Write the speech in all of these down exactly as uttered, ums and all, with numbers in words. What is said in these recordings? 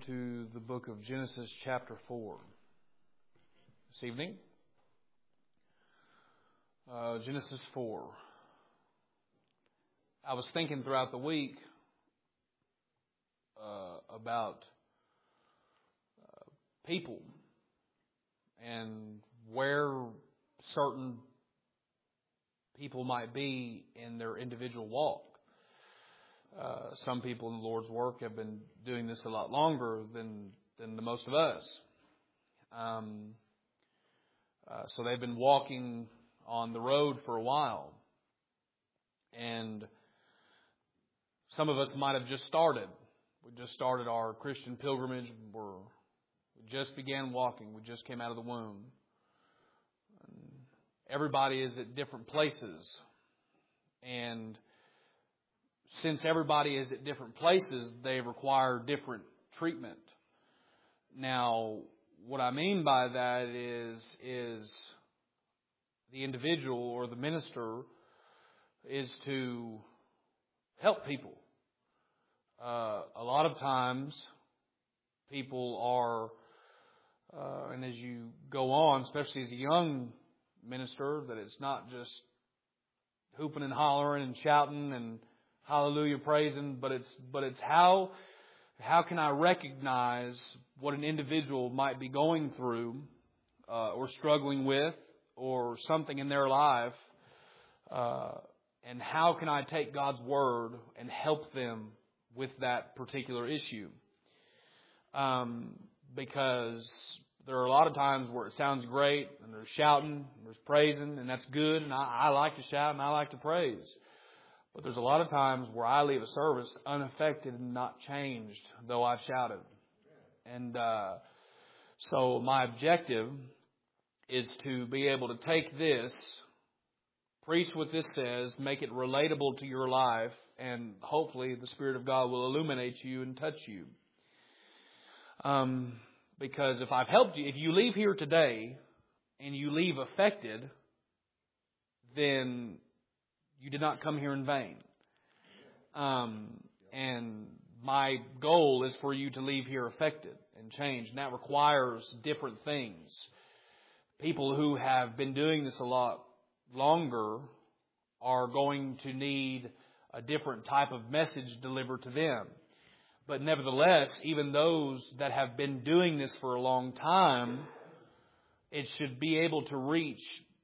to the book of Genesis chapter four this evening. Uh, Genesis four. I was thinking throughout the week uh, about uh, people and where certain people might be in their individual walk. Uh, some people in the Lord's work have been doing this a lot longer than than the most of us. Um, uh, so they've been walking on the road for a while. And some of us might have just started. We just started our Christian pilgrimage. We're, we just began walking. We just came out of the womb. And everybody is at different places. And since everybody is at different places, they require different treatment. Now, what I mean by that is, is the individual or the minister is to help people. Uh, a lot of times, people are, uh, and as you go on, especially as a young minister, that it's not just hooping and hollering and shouting and hallelujah praising, but it's but it's how how can I recognize what an individual might be going through uh, or struggling with or something in their life, uh, and how can I take God's word and help them with that particular issue? Um, because there are a lot of times where it sounds great and there's shouting, and there's praising, and that's good, and I, I like to shout and I like to praise. But there's a lot of times where I leave a service unaffected and not changed, though I've shouted. And uh, so my objective is to be able to take this, preach what this says, make it relatable to your life, and hopefully the Spirit of God will illuminate you and touch you. Um, because if I've helped you, if you leave here today and you leave affected, then you did not come here in vain. Um, and my goal is for you to leave here affected and changed. And that requires different things. People who have been doing this a lot longer are going to need a different type of message delivered to them. But nevertheless, even those that have been doing this for a long time, it should be able to reach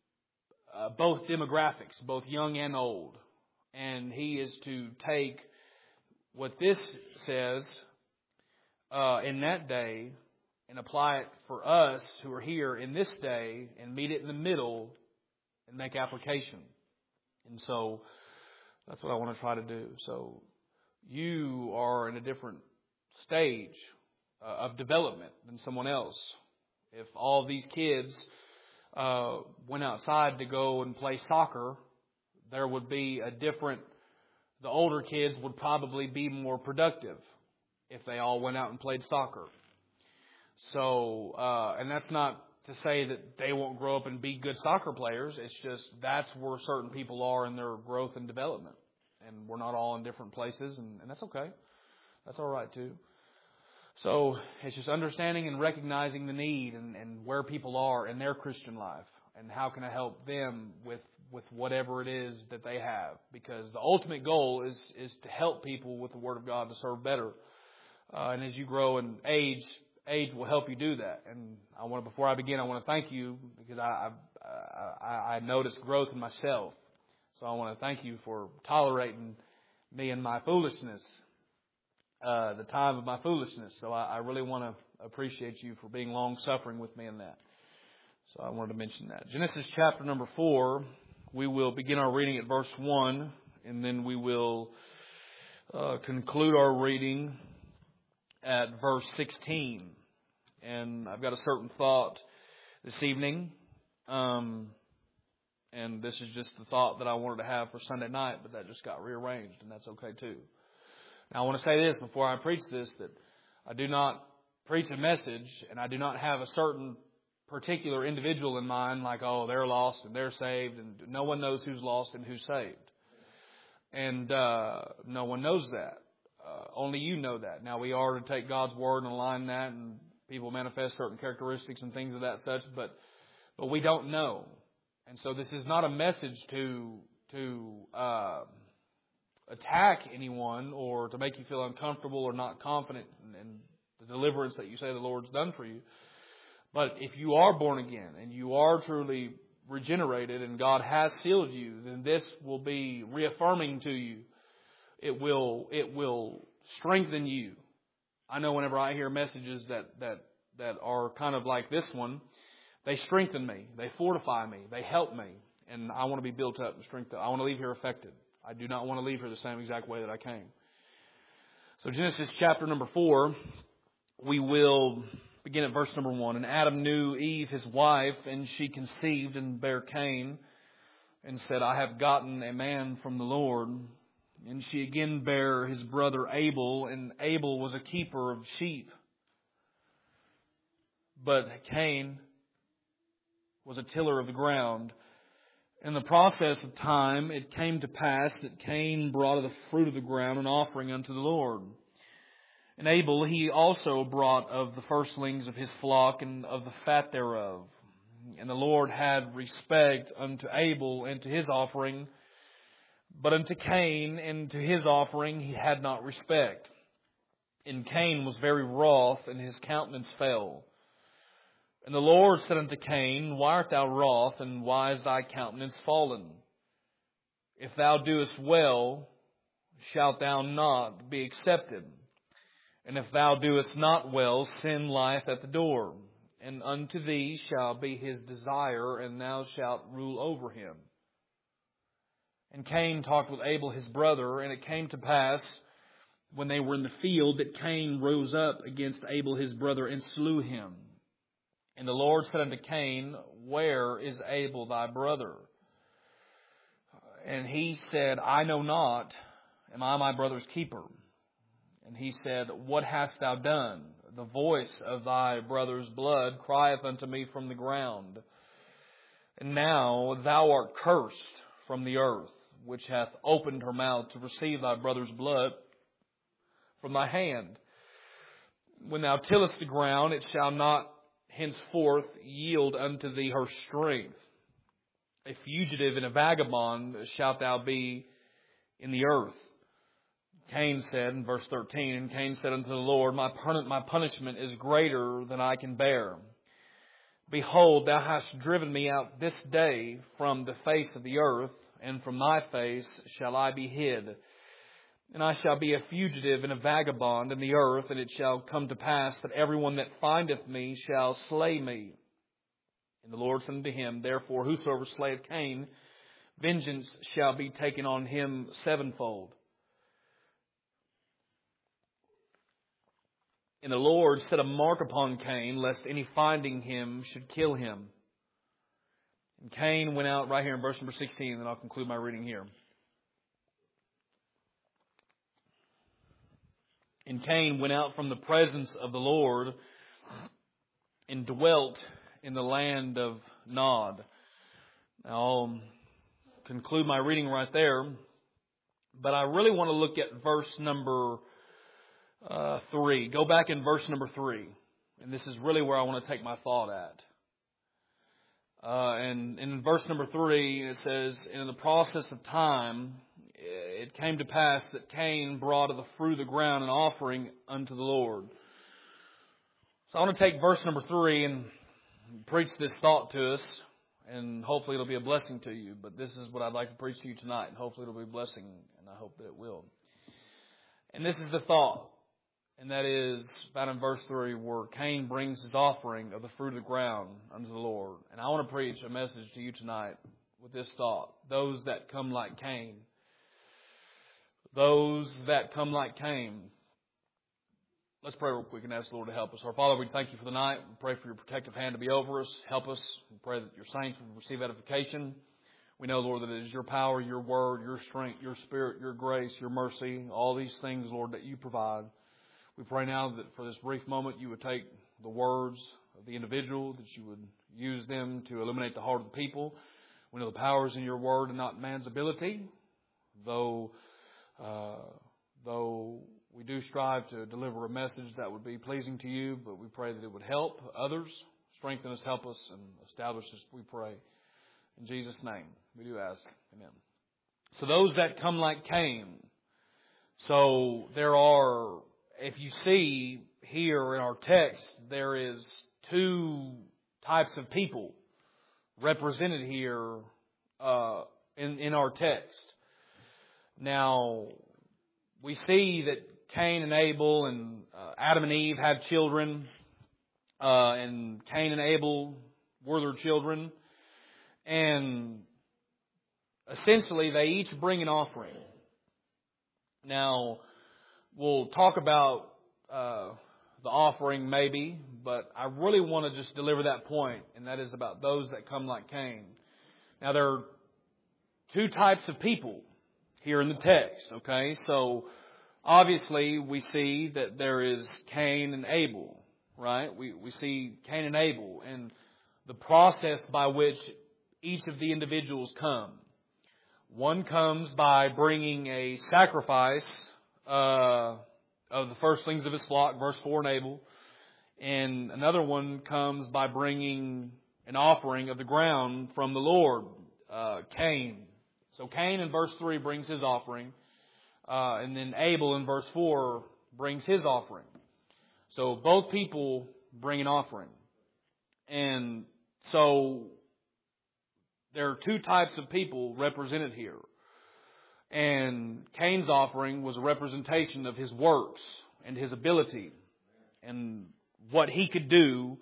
Uh, both demographics, both young and old. And he is to take what this says uh, in that day and apply it for us who are here in this day and meet it in the middle and make application. And so that's what I want to try to do. So you are in a different stage uh, of development than someone else. If all these kids Uh, went outside to go and play soccer, there would be a different, the older kids would probably be more productive if they all went out and played soccer. So, uh, and that's not to say that they won't grow up and be good soccer players. It's just that's where certain people are in their growth and development. And we're not all in different places, and, and that's okay. That's all right too. So it's just understanding and recognizing the need and, and where people are in their Christian life and how can I help them with, with whatever it is that they have. Because the ultimate goal is, is to help people with the Word of God to serve better. Uh, and as you grow in age, age will help you do that. And I want to, before I begin, I want to thank you because I, I, I, I noticed growth in myself. So I want to thank you for tolerating me and my foolishness. Uh, the time of my foolishness. So I, I really want to appreciate you for being long-suffering with me in that. So I wanted to mention that. Genesis chapter number four, we will begin our reading at verse one, and then we will uh, conclude our reading at verse sixteen. And I've got a certain thought this evening, um, and this is just the thought that I wanted to have for Sunday night, but that just got rearranged, and that's okay too. Now, I want to say this before I preach this, that I do not preach a message and I do not have a certain particular individual in mind like, oh, they're lost and they're saved, and no one knows who's lost and who's saved. And uh, no one knows that. Uh, only you know that. Now, we are to take God's Word and align that, and people manifest certain characteristics and things of that such, but but we don't know. And so this is not a message to to uh, attack anyone or to make you feel uncomfortable or not confident in, in the deliverance that you say the Lord's done for you. But if you are born again and you are truly regenerated and God has sealed you, then this will be reaffirming to you. It will it will strengthen you. I know whenever I hear messages that that that are kind of like this one, they strengthen me, they fortify me, they help me, and I want to be built up and strengthened. I want to leave here affected. I do not want to leave here the same exact way that I came. So Genesis chapter number four, we will begin at verse number one. And Adam knew Eve his wife, and she conceived and bare Cain, and said, I have gotten a man from the Lord. And she again bare his brother Abel, and Abel was a keeper of sheep. But Cain was a tiller of the ground. In the process of time, it came to pass that Cain brought of the fruit of the ground an offering unto the Lord. And Abel he also brought of the firstlings of his flock and of the fat thereof. And the Lord had respect unto Abel and to his offering, but unto Cain and to his offering he had not respect. And Cain was very wroth, and his countenance fell. And the Lord said unto Cain, Why art thou wroth, and why is thy countenance fallen? If thou doest well, shalt thou not be accepted. And if thou doest not well, sin lieth at the door. And unto thee shall be his desire, and thou shalt rule over him. And Cain talked with Abel his brother, and it came to pass, when they were in the field, that Cain rose up against Abel his brother, and slew him. And the Lord said unto Cain, Where is Abel thy brother? And he said, I know not. Am I my brother's keeper? And he said, What hast thou done? The voice of thy brother's blood crieth unto me from the ground. And now thou art cursed from the earth, which hath opened her mouth to receive thy brother's blood from thy hand. When thou tillest the ground, it shall not henceforth yield unto thee her strength. A fugitive and a vagabond shalt thou be in the earth. Cain said in verse thirteen, and Cain said unto the Lord, My my punishment is greater than I can bear. Behold, thou hast driven me out this day from the face of the earth, and from thy face shall I be hid. And I shall be a fugitive and a vagabond in the earth, and it shall come to pass that everyone that findeth me shall slay me. And the Lord said unto him, Therefore whosoever slayeth Cain, vengeance shall be taken on him sevenfold. And the Lord set a mark upon Cain, lest any finding him should kill him. And Cain went out, right here in verse number sixteen, and I'll conclude my reading here. And Cain went out from the presence of the Lord and dwelt in the land of Nod. Now, I'll conclude my reading right there, but I really want to look at verse number uh, three. Go back in verse number three, and this is really where I want to take my thought at. Uh, and, and in verse number three, it says, in the process of time, it came to pass that Cain brought of the fruit of the ground an offering unto the Lord. So I want to take verse number three and preach this thought to us, and hopefully it'll be a blessing to you. But this is what I'd like to preach to you tonight, and hopefully it'll be a blessing, and I hope that it will. And this is the thought, and that is found in verse three, where Cain brings his offering of the fruit of the ground unto the Lord. And I want to preach a message to you tonight with this thought: those that come like Cain. Those that come like Cain. Let's pray real quick and ask the Lord to help us. Our Father, we thank you for the night. We pray for your protective hand to be over us. Help us. We pray that your saints will receive edification. We know, Lord, that it is your power, your word, your strength, your spirit, your grace, your mercy, all these things, Lord, that you provide. We pray now that for this brief moment you would take the words of the individual, that you would use them to illuminate the heart of the people. We know the power is in your word and not man's ability, though... Uh, though we do strive to deliver a message that would be pleasing to you, but we pray that it would help others, strengthen us, help us, and establish us, we pray. In Jesus' name, we do ask. Amen. So those that come like Cain. So there are, if you see here in our text, there is two types of people represented here uh, in, in our text. Now, we see that Cain and Abel and uh, Adam and Eve had children, uh, and Cain and Abel were their children. And essentially, they each bring an offering. Now, we'll talk about uh, the offering maybe, but I really want to just deliver that point, and that is about those that come like Cain. Now, there are two types of people here in the text, okay? So, obviously, we see that there is Cain and Abel, right? We we see Cain and Abel and the process by which each of the individuals come. One comes by bringing a sacrifice uh, of the firstlings of his flock, verse four in Abel. And another one comes by bringing an offering of the ground from the Lord, uh, Cain. So Cain in verse three brings his offering. Uh, and then Abel in verse four brings his offering. So both people bring an offering. And so there are two types of people represented here. And Cain's offering was a representation of his works and his ability and what he could do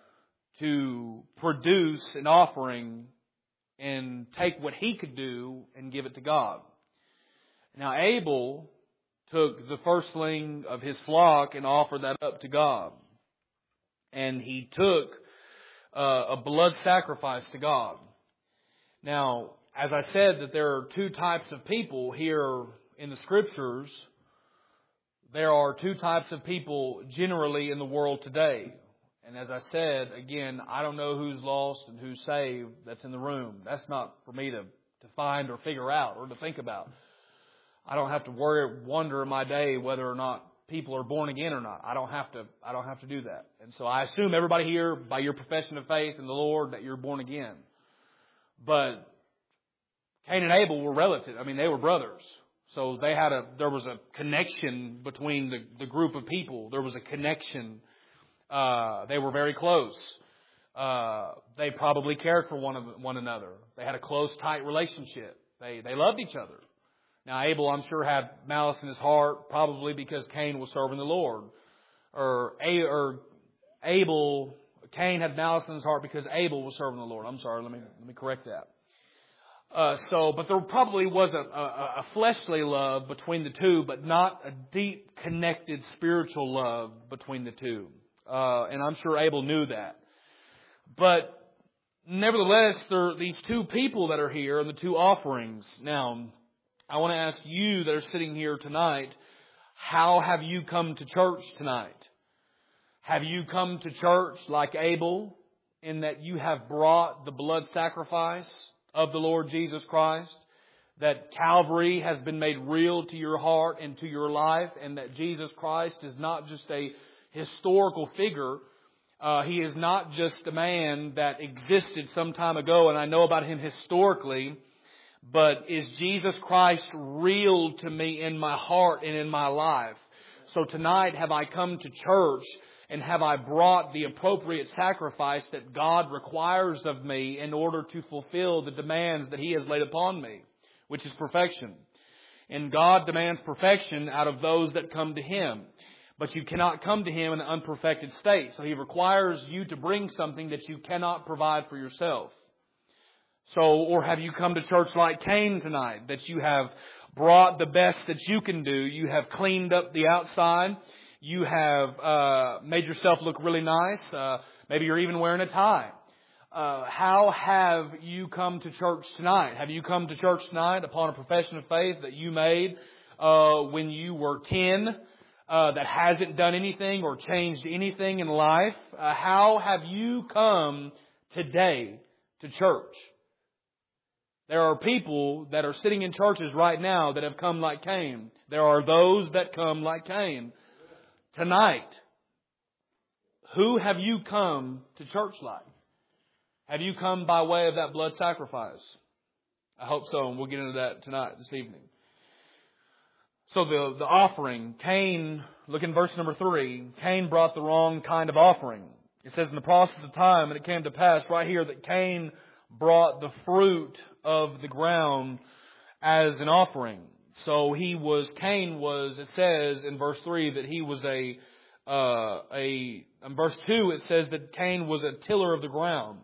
to produce an offering and take what he could do and give it to God. Now Abel took the firstling of his flock and offered that up to God. And he took uh, a blood sacrifice to God. Now, as I said that there are two types of people here in the Scriptures, there are two types of people generally in the world today. And as I said, again, I don't know who's lost and who's saved that's in the room. That's not for me to, to find or figure out or to think about. I don't have to worry, wonder in my day whether or not people are born again or not. I don't have to, I don't have to do that. And so I assume everybody here, by your profession of faith in the Lord, that you're born again. But Cain and Abel were relatives. I mean, they were brothers. So they had a, there was a connection between the, the group of people. There was a connection. Uh, they were very close. Uh, they probably cared for one of one another. They had a close, tight relationship. They, they loved each other. Now, Abel, I'm sure, had malice in his heart, probably because Cain was serving the Lord. Or, or Abel, Cain had malice in his heart because Abel was serving the Lord. I'm sorry, let me let me correct that. Uh, so, but there probably was a, a, a fleshly love between the two, but not a deep, connected spiritual love between the two. Uh, and I'm sure Abel knew that. But nevertheless, there are these two people that are here and the two offerings. Now, I want to ask you that are sitting here tonight, how have you come to church tonight? Have you come to church like Abel in that you have brought the blood sacrifice of the Lord Jesus Christ? That Calvary has been made real to your heart and to your life, and that Jesus Christ is not just a historical figure. Uh, he is not just a man that existed some time ago, and I know about Him historically. But is Jesus Christ real to me in my heart and in my life? So tonight, have I come to church and have I brought the appropriate sacrifice that God requires of me in order to fulfill the demands that He has laid upon me, which is perfection. And God demands perfection out of those that come to Him. But you cannot come to Him in an unperfected state. So He requires you to bring something that you cannot provide for yourself. So, or have you come to church like Cain tonight, that you have brought the best that you can do? You have cleaned up the outside. You have uh, made yourself look really nice. Uh, maybe you're even wearing a tie. Uh, how have you come to church tonight? Have you come to church tonight upon a profession of faith that you made uh, when you were ten, uh, that hasn't done anything or changed anything in life? Uh, how have you come today to church? There are people that are sitting in churches right now that have come like Cain. There are those that come like Cain. Tonight, who have you come to church like? Have you come by way of that blood sacrifice? I hope so, and we'll get into that tonight, this evening. So the, the offering, Cain, look in verse number three, Cain brought the wrong kind of offering. It says in the process of time, and it came to pass right here that Cain brought the fruit of the ground as an offering. So he was, Cain was, it says in verse three that he was a, uh, a, in verse two it says that Cain was a tiller of the ground.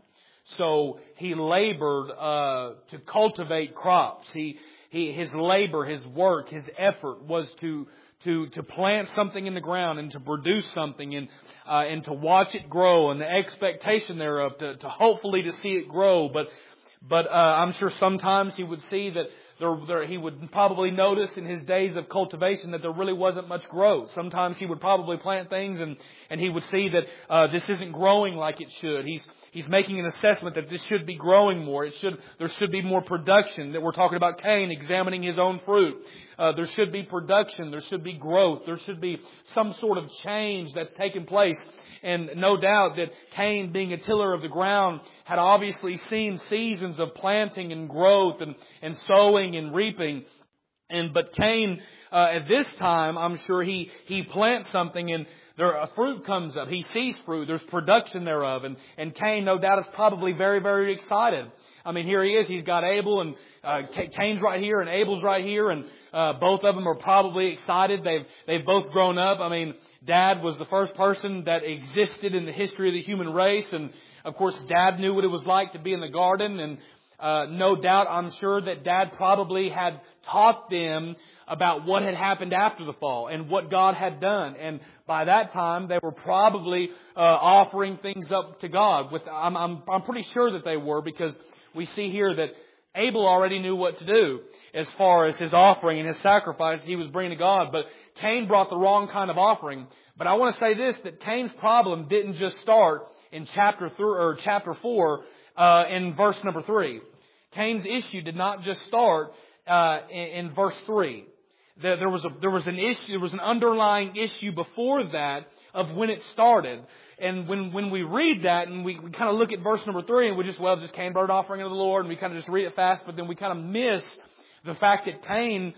So he labored, uh, to cultivate crops. He, He, his labor, his work, his effort was to to to plant something in the ground and to produce something and uh, and to watch it grow and the expectation thereof to, to hopefully to see it grow. But but uh, I'm sure sometimes he would see that there, there he would probably notice in his days of cultivation that there really wasn't much growth. Sometimes he would probably plant things and and he would see that uh, this isn't growing like it should. He's He's making an assessment that this should be growing more. It should, there should be more production. That we're talking about Cain examining his own fruit. Uh, there should be production. There should be growth. There should be some sort of change that's taken place. And no doubt that Cain, being a tiller of the ground, had obviously seen seasons of planting and growth and, and sowing and reaping. And but Cain, uh, at this time, I'm sure he he plants something and there a fruit comes up. He sees fruit. There's production thereof. And, and Cain, no doubt, is probably very, very excited. I mean, here he is. He's got Abel, and uh, Cain's right here, and Abel's right here, and uh, both of them are probably excited. They've they've both grown up. I mean, Dad was the first person that existed in the history of the human race, and of course, Dad knew what it was like to be in the garden, and uh, no doubt, I'm sure that Dad probably had taught them about what had happened after the fall and what God had done. And by that time, they were probably uh, offering things up to God. With I'm, I'm, I'm pretty sure that they were, because we see here that Abel already knew what to do as far as his offering and his sacrifice he was bringing to God. But Cain brought the wrong kind of offering. But I want to say this, that Cain's problem didn't just start in chapter three or chapter four uh, in verse number three. Cain's issue did not just start uh, in, in verse three. There was a, there was an issue, there was an underlying issue before that of when it started. And when, when we read that and we, we kind of look at verse number three and we just, well, just Cain brought an offering of the Lord, and we kind of just read it fast, but then we kind of miss the fact that Cain,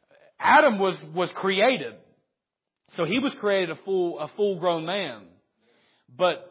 Adam was, was created. So he was created a full, a full grown man. But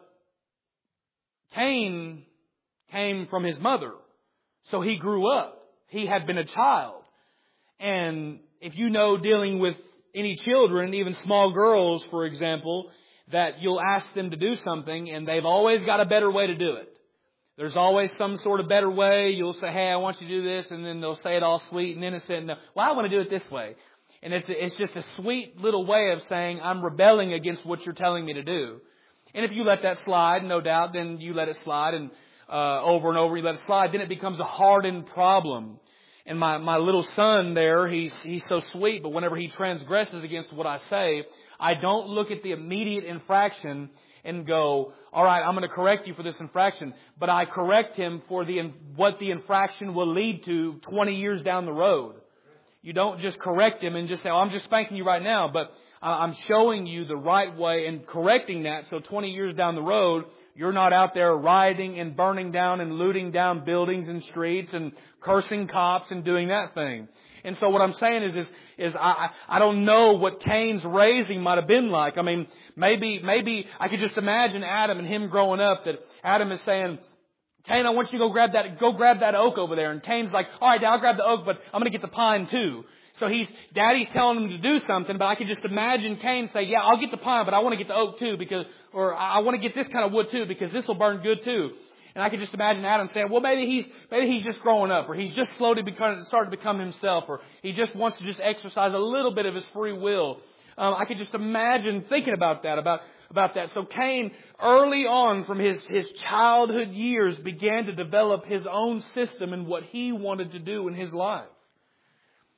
Cain came from his mother. So he grew up. He had been a child. And if you know, dealing with any children, even small girls, for example, that you'll ask them to do something and they've always got a better way to do it. There's always some sort of better way. You'll say, hey, I want you to do this. And then they'll say it all sweet and innocent. And, well, I want to do it this way. And it's, it's just a sweet little way of saying, I'm rebelling against what you're telling me to do. And if you let that slide, no doubt, then you let it slide and uh, over and over you let it slide. Then it becomes a hardened problem. And my, my little son there, he's, he's so sweet, but whenever he transgresses against what I say, I don't look at the immediate infraction and go, all right, I'm going to correct you for this infraction. But I correct him for the what the infraction will lead to twenty years down the road. You don't just correct him and just say, oh, I'm just spanking you right now. But I'm showing you the right way and correcting that. So twenty years down the road, you're not out there rioting and burning down and looting down buildings and streets and cursing cops and doing that thing. And so what I'm saying is, is, is I, I don't know what Cain's raising might have been like. I mean, maybe, maybe I could just imagine Adam and him growing up, that Adam is saying, Cain, I want you to go grab that, go grab that oak over there. And Cain's like, all right, Dad, I'll grab the oak, but I'm going to get the pine too. So he's, Daddy's telling him to do something, but I could just imagine Cain say, yeah, I'll get the pine, but I want to get the oak too, because, or I want to get this kind of wood too, because this will burn good too. And I could just imagine Adam saying, well, maybe he's, maybe he's just growing up, or he's just slowly becoming, starting to become himself, or he just wants to just exercise a little bit of his free will. Um, I could just imagine thinking about that, about, about that. So Cain, early on from his, his childhood years, began to develop his own system and what he wanted to do in his life.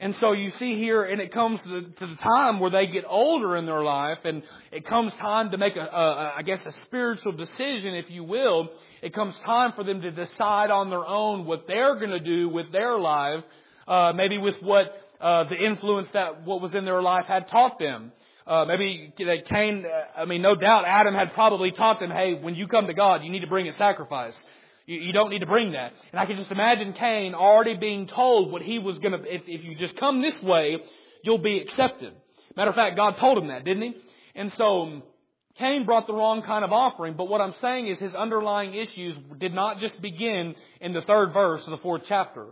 And so you see here, and it comes to the, to the time where they get older in their life, and it comes time to make a, a, I guess, a spiritual decision, if you will. It comes time for them to decide on their own what they're going to do with their life, uh, maybe with what uh, the influence that what was in their life had taught them. Uh, maybe that Cain, I mean, no doubt Adam had probably taught them, hey, when you come to God, you need to bring a sacrifice. You, you don't need to bring that. And I can just imagine Cain already being told what he was going to, if, if you just come this way, you'll be accepted. Matter of fact, God told him that, didn't He? And so Cain brought the wrong kind of offering. But what I'm saying is his underlying issues did not just begin in the third verse of the fourth chapter.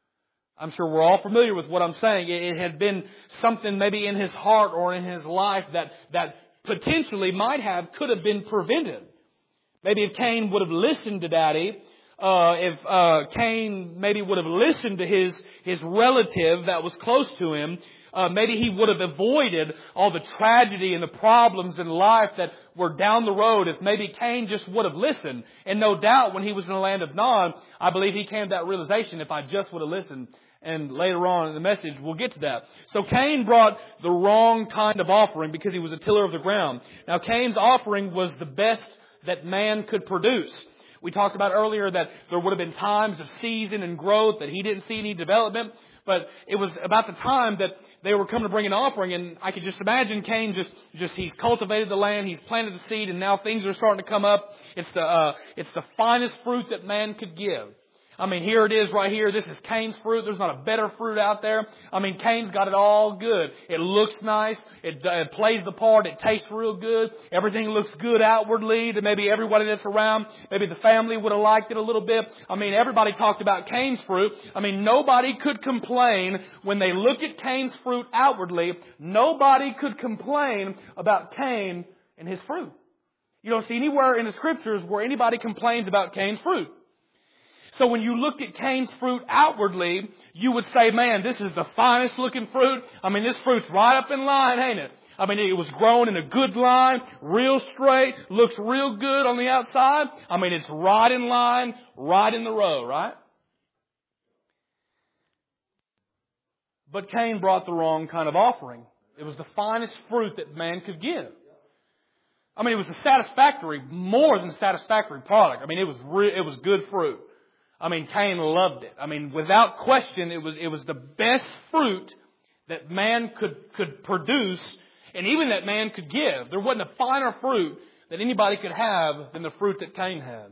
I'm sure we're all familiar with what I'm saying. It had been something maybe in his heart or in his life that, that potentially might have, could have been prevented. Maybe if Cain would have listened to Daddy, uh, if uh, Cain maybe would have listened to his, his relative that was close to him, uh, maybe he would have avoided all the tragedy and the problems in life that were down the road if maybe Cain just would have listened. And no doubt when he was in the land of Nod, I believe he came to that realization, if I just would have listened. And later on in the message, we'll get to that. So Cain brought the wrong kind of offering because he was a tiller of the ground. Now Cain's offering was the best that man could produce. We talked about earlier that there would have been times of season and growth, that he didn't see any development. But it was about the time that they were coming to bring an offering, and I could just imagine Cain just, just he's cultivated the land, he's planted the seed, and now things are starting to come up. It's the, uh, it's the finest fruit that man could give. I mean, here it is right here. This is Cain's fruit. There's not a better fruit out there. I mean, Cain's got it all good. It looks nice. It, uh, it plays the part. It tastes real good. Everything looks good outwardly to maybe everybody that's around. Maybe the family would have liked it a little bit. I mean, everybody talked about Cain's fruit. I mean, nobody could complain when they look at Cain's fruit outwardly. Nobody could complain about Cain and his fruit. You don't see anywhere in the Scriptures where anybody complains about Cain's fruit. So when you looked at Cain's fruit outwardly, you would say, man, this is the finest looking fruit. I mean, this fruit's right up in line, ain't it? I mean, it was grown in a good line, real straight, looks real good on the outside. I mean, it's right in line, right in the row, right? But Cain brought the wrong kind of offering. It was the finest fruit that man could give. I mean, it was a satisfactory, more than satisfactory product. I mean, it was re- it was good fruit. I mean, Cain loved it. I mean, without question, it was it was the best fruit that man could could produce, and even that man could give. There wasn't a finer fruit that anybody could have than the fruit that Cain had.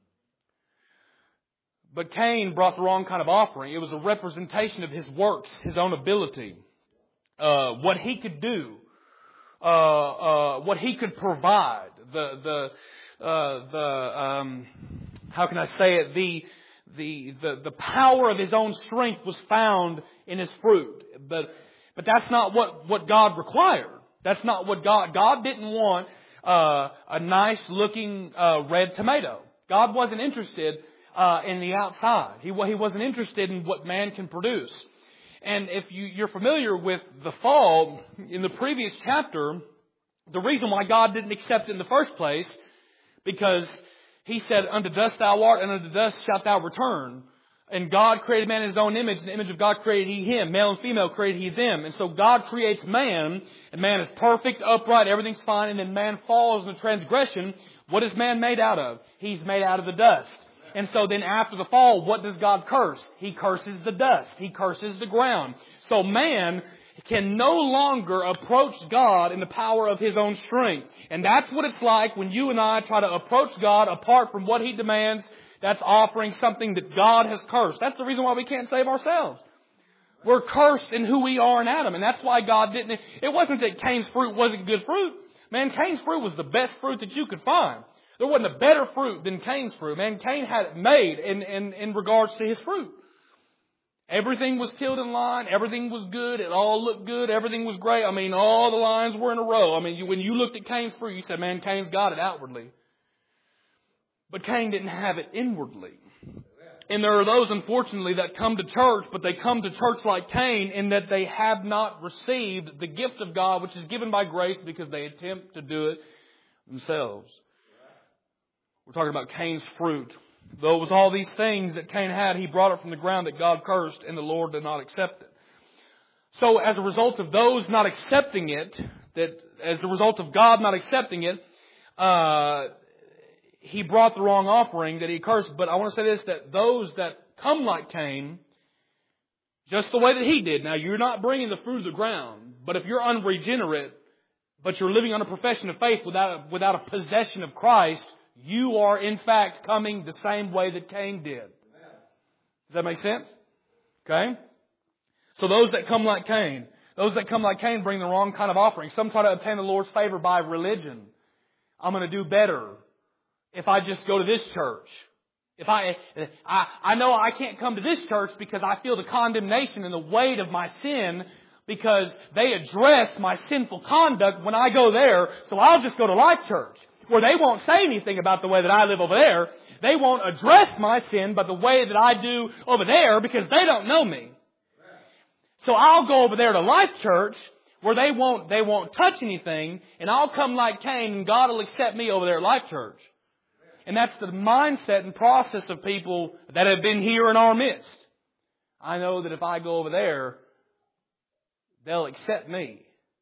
But Cain brought the wrong kind of offering. It was a representation of his works, his own ability, uh, what he could do, uh, uh, what he could provide. The the uh, the um, how can I say it? The The, the the power of his own strength was found in his fruit. But but that's not what, what God required. That's not what God... God didn't want uh, a nice looking uh, red tomato. God wasn't interested uh, in the outside. He, he wasn't interested in what man can produce. And if you, you're familiar with the fall, in the previous chapter, the reason why God didn't accept it in the first place, because He said, unto dust thou art, and unto dust shalt thou return. And God created man in His own image. In the image of God created He him. Male and female created He them. And so God creates man, and man is perfect, upright, everything's fine. And then man falls into transgression. What is man made out of? He's made out of the dust. And so then after the fall, what does God curse? He curses the dust. He curses the ground. So man can no longer approach God in the power of his own strength. And that's what it's like when you and I try to approach God apart from what He demands. That's offering something that God has cursed. That's the reason why we can't save ourselves. We're cursed in who we are in Adam. And that's why God didn't... It wasn't that Cain's fruit wasn't good fruit. Man, Cain's fruit was the best fruit that you could find. There wasn't a better fruit than Cain's fruit. Man, Cain had it made in, in, in regards to his fruit. Everything was tilled in line. Everything was good. It all looked good. Everything was great. I mean, all the lines were in a row. I mean, you, when you looked at Cain's fruit, you said, man, Cain's got it outwardly. But Cain didn't have it inwardly. And there are those, unfortunately, that come to church, but they come to church like Cain in that they have not received the gift of God, which is given by grace, because they attempt to do it themselves. We're talking about Cain's fruit. Though it was all these things that Cain had, he brought it from the ground that God cursed, and the Lord did not accept it. So as a result of those not accepting it, that as a result of God not accepting it, uh, he brought the wrong offering that he cursed. But I want to say this, that those that come like Cain, just the way that he did. Now, you're not bringing the fruit of the ground, but if you're unregenerate, but you're living on a profession of faith without a, without a possession of Christ, you are in fact coming the same way that Cain did. Does that make sense? Okay? So those that come like Cain, those that come like Cain bring the wrong kind of offering. Some try to obtain the Lord's favor by religion. I'm going to do better if I just go to this church. If I, I, I know I can't come to this church because I feel the condemnation and the weight of my sin because they address my sinful conduct when I go there. So I'll just go to Life Church where they won't say anything about the way that I live over there. They won't address my sin by the way that I do over there because they don't know me. So I'll go over there to Life Church where they won't, they won't touch anything, and I'll come like Cain and God will accept me over there at Life Church. And that's the mindset and process of people that have been here in our midst. I know that if I go over there, they'll accept me.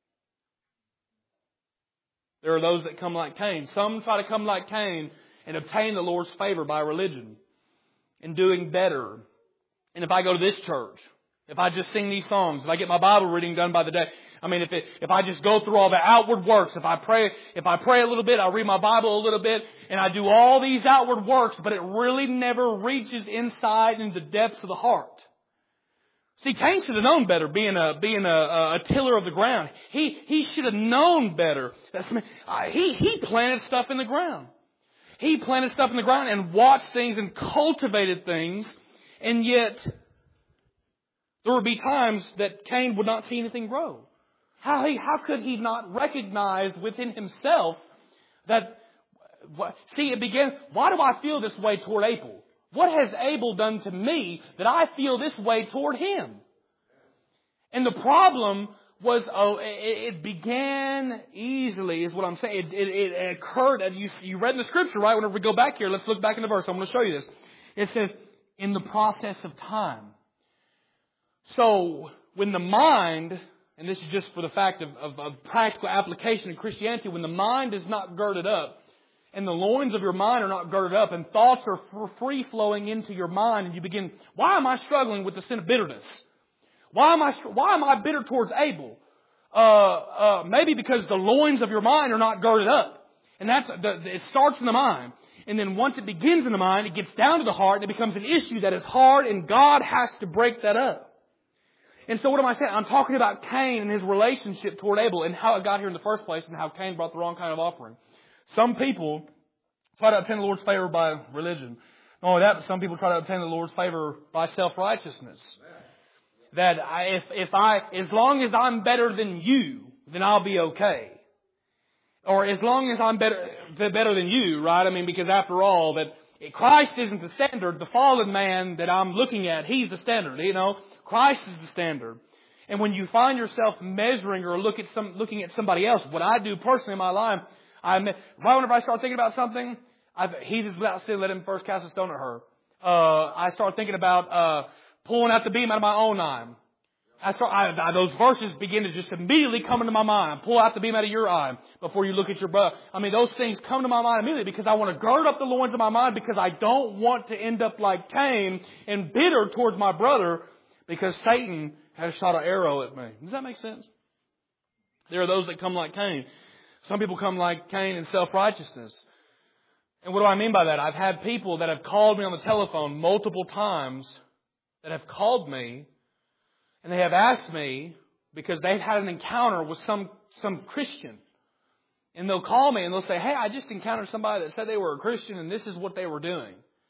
There are those that come like Cain. Some try to come like Cain and obtain the Lord's favor by religion and doing better. And if I go to this church, if I just sing these songs, if I get my Bible reading done by the day, I mean, if it, if I just go through all the outward works, if I pray, if I pray a little bit, I read my Bible a little bit, and I do all these outward works, but it really never reaches inside into the depths of the heart. See, Cain should have known better, being a being a, a tiller of the ground. He he should have known better. That's, uh, he he planted stuff in the ground. He planted stuff in the ground and watched things and cultivated things, and yet there would be times that Cain would not see anything grow. How he, how could he not recognize within himself that, see, it began, why do I feel this way toward Abel? What has Abel done to me that I feel this way toward him? And the problem was, oh, it, it began easily, is what I'm saying. It, it, it occurred, as you, you read in the scripture, right? Whenever we go back here, let's look back in the verse. I'm going to show you this. It says, in the process of time. So, when the mind, and this is just for the fact of, of, of practical application in Christianity, when the mind is not girded up, and the loins of your mind are not girded up, and thoughts are free-flowing into your mind, and you begin, why am I struggling with the sin of bitterness? Why am I, why am I bitter towards Abel? Uh, uh, maybe because the loins of your mind are not girded up. And that's, the, it starts in the mind. And then once it begins in the mind, it gets down to the heart, and it becomes an issue that is hard, and God has to break that up. And so what am I saying? I'm talking about Cain and his relationship toward Abel and how it got here in the first place and how Cain brought the wrong kind of offering. Some people try to obtain the Lord's favor by religion. Not only that, but some people try to obtain the Lord's favor by self-righteousness. That I, if, if I, as long as I'm better than you, then I'll be okay. Or as long as I'm better, better than you, right? I mean, because after all, that Christ isn't the standard. The fallen man that I'm looking at, he's the standard, you know. Christ is the standard. And when you find yourself measuring or look at some, looking at somebody else, what I do personally in my life, I right whenever I start thinking about something, I've, he is without sin, let him first cast a stone at her. Uh, I start thinking about uh, pulling out the beam out of my own eye. I start, I, I, those verses begin to just immediately come into my mind. Pull out the beam out of your eye before you look at your brother. I mean, those things come to my mind immediately because I want to gird up the loins of my mind because I don't want to end up like Cain and bitter towards my brother because Satan has shot an arrow at me. Does that make sense? There are those that come like Cain. Some people come like Cain in self-righteousness. And what do I mean by that? I've had people that have called me on the telephone multiple times that have called me and they have asked me because they've had an encounter with some, some Christian. And they'll call me and they'll say, hey, I just encountered somebody that said they were a Christian and this is what they were doing.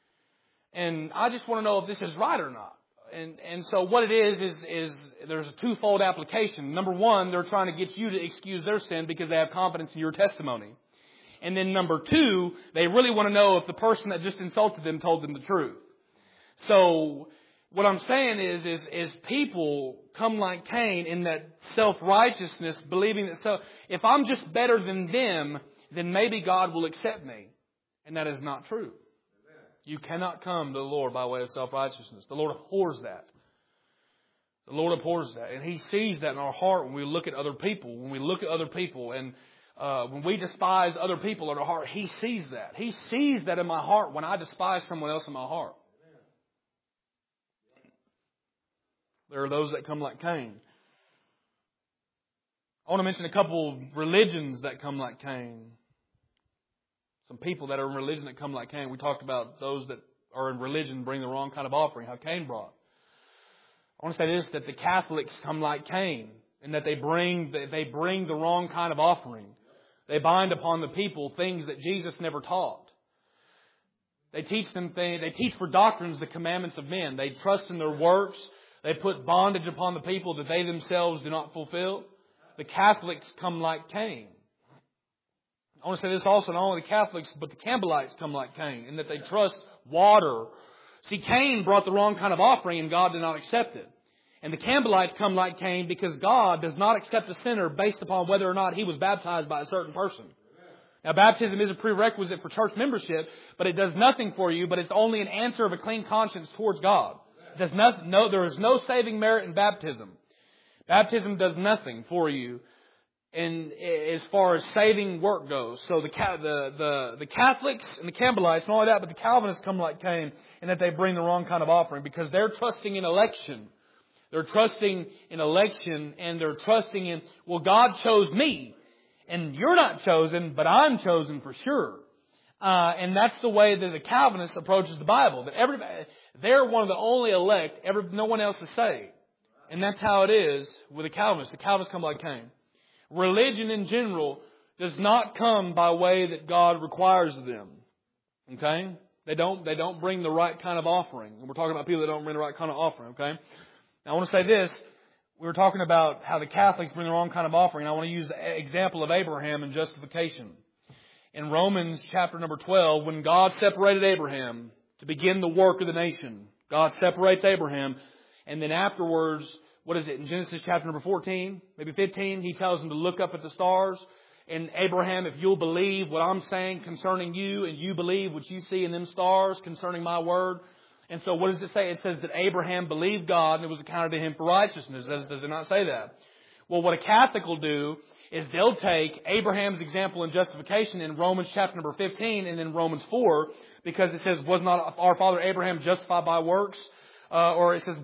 And I just want to know if this is right or not. And and so what it is, is, is there's a twofold application. Number one, they're trying to get you to excuse their sin because they have confidence in your testimony. And then number two, they really want to know if the person that just insulted them told them the truth. So what I'm saying is, is, is people come like Cain in that self-righteousness, believing that so if I'm just better than them, then maybe God will accept me. And that is not true. You cannot come to the Lord by way of self-righteousness. The Lord abhors that. The Lord abhors that. And He sees that in our heart when we look at other people. When we look at other people and uh, when we despise other people in our heart, He sees that. He sees that in my heart when I despise someone else in my heart. There are those that come like Cain. I want to mention a couple religions that come like Cain. Some people that are in religion that come like Cain. We talked about those that are in religion bring the wrong kind of offering, how Cain brought. I want to say this, that the Catholics come like Cain, and that they bring they bring the wrong kind of offering. They bind upon the people things that Jesus never taught. They teach them things, they teach for doctrines the commandments of men. They trust in their works. They put bondage upon the people that they themselves do not fulfill. The Catholics come like Cain. I want to say this also, not only the Catholics, but the Campbellites come like Cain, in that they trust water. See, Cain brought the wrong kind of offering and God did not accept it. And the Campbellites come like Cain because God does not accept a sinner based upon whether or not he was baptized by a certain person. Now, baptism is a prerequisite for church membership, but it does nothing for you, but it's only an answer of a clean conscience towards God. It does nothing, no, there is no saving merit in baptism. Baptism does nothing for you in as far as saving work goes. So the the the, the Catholics and the Campbellites and all of that, but the Calvinists come like Cain in that they bring the wrong kind of offering because they're trusting in election. They're trusting in election and they're trusting in, well, God chose me and you're not chosen, but I'm chosen for sure. Uh, and that's the way that the Calvinist approaches the Bible. That everybody, they're one of the only elect. Every, no one else is saved. And that's how it is with the Calvinists. The Calvinists come like Cain. Religion in general does not come by way that God requires of them. Okay? They don't, they don't bring the right kind of offering. And we're talking about people that don't bring the right kind of offering. Okay? Now I want to say this. We were talking about how the Catholics bring the wrong kind of offering. I want to use the example of Abraham and justification. In Romans chapter number twelve, when God separated Abraham to begin the work of the nation, God separates Abraham, and then afterwards, what is it, in Genesis chapter number fourteen, maybe fifteen, He tells him to look up at the stars. And Abraham, if you'll believe what I'm saying concerning you, and you believe what you see in them stars concerning my word. And so what does it say? It says that Abraham believed God and it was accounted to him for righteousness. Does, does it not say that? Well, what a Catholic will do is they'll take Abraham's example in justification in Romans chapter number fifteen and in Romans four, because it says, was not our father Abraham justified by works? Uh, or it says,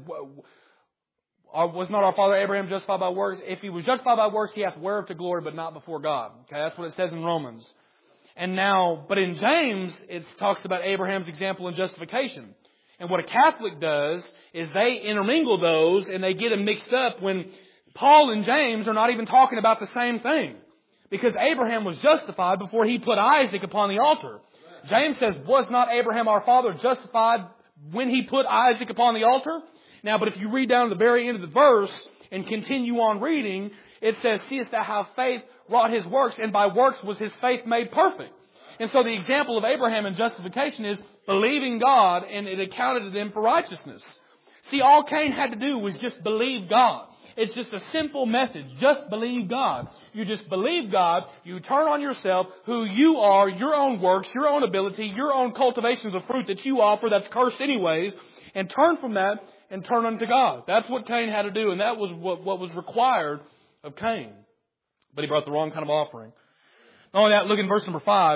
was not our father Abraham justified by works? If he was justified by works, he hath whereof to glory, but not before God. Okay, that's what it says in Romans. And now, but in James, it talks about Abraham's example in justification. And what a Catholic does is they intermingle those and they get them mixed up when Paul and James are not even talking about the same thing. Because Abraham was justified before he put Isaac upon the altar. James says, was not Abraham our father justified when he put Isaac upon the altar? Now, but if you read down to the very end of the verse and continue on reading, it says, seest thou how faith wrought his works, and by works was his faith made perfect. And so the example of Abraham in justification is believing God, and it accounted to them for righteousness. See, all Cain had to do was just believe God. It's just a simple message. Just believe God. You just believe God. You turn on yourself, who you are, your own works, your own ability, your own cultivations of fruit that you offer that's cursed anyways, and turn from that and turn unto God. That's what Cain had to do, and that was what, what was required of Cain. But he brought the wrong kind of offering. Not only that, look in verse number five.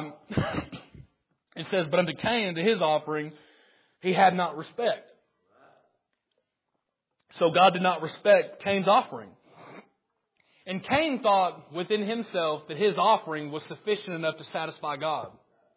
It says, but unto Cain, unto his offering, he had not respect. So God did not respect Cain's offering. And Cain thought within himself that his offering was sufficient enough to satisfy God.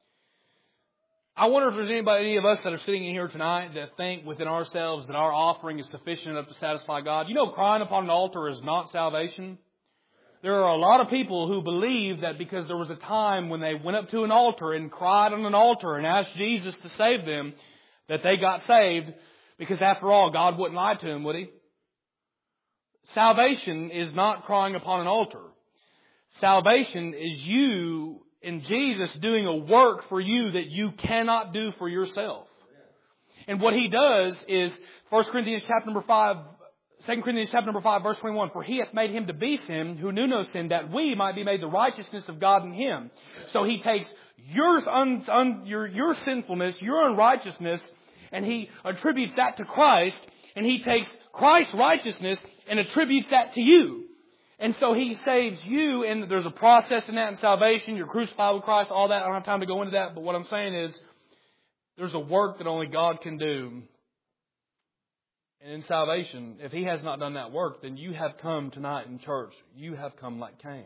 I wonder if there's anybody, any of us that are sitting in here tonight that think within ourselves that our offering is sufficient enough to satisfy God. You know, crying upon an altar is not salvation. There are a lot of people who believe that because there was a time when they went up to an altar and cried on an altar and asked Jesus to save them, that they got saved, because after all, God wouldn't lie to them, would He? Salvation is not crying upon an altar. Salvation is you and Jesus doing a work for you that you cannot do for yourself. And what He does is, First Corinthians chapter number five, Second Corinthians chapter number five, verse twenty-one, for He hath made Him to be sin who knew no sin, that we might be made the righteousness of God in Him. So He takes your, un, un, your, your sinfulness, your unrighteousness, and He attributes that to Christ, and He takes Christ's righteousness and attributes that to you. And so He saves you, and there's a process in that in salvation. You're crucified with Christ, all that. I don't have time to go into that, but what I'm saying is there's a work that only God can do. And in salvation, if He has not done that work, then you have come tonight in church. You have come like Cain.